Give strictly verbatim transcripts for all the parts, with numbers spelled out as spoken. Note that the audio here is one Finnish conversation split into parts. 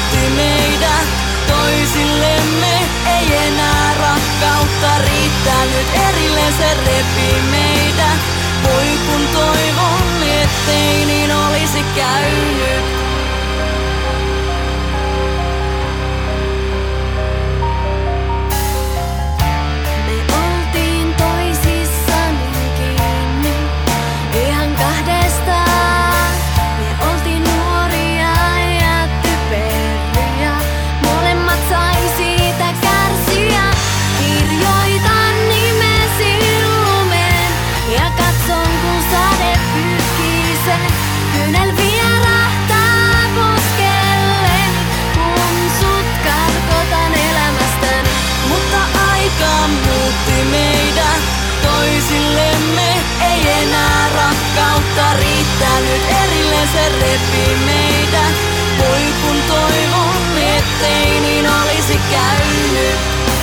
muutti meidät toisillemme. Ei enää rakkautta riittänyt, erilleen se repi meidät. Voi kun toivon, ettei niin olisi käynyt. Riittänyt, erilleen se repi meidät. Voi kun toivon, ettei niin olisi käynyt.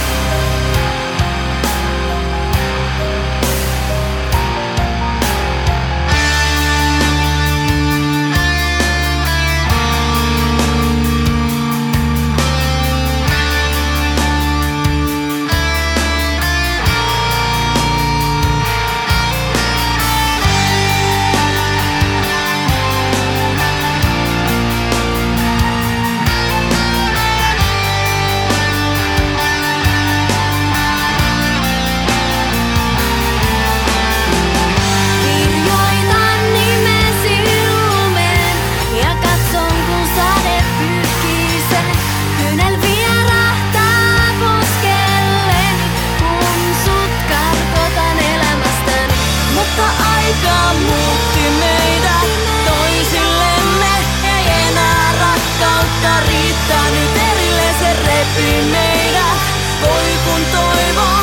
Aika muutti meidät toisillemme. Ei enää rakkautta riittänyt, erilleen se repi meidät. Voi kun toivon.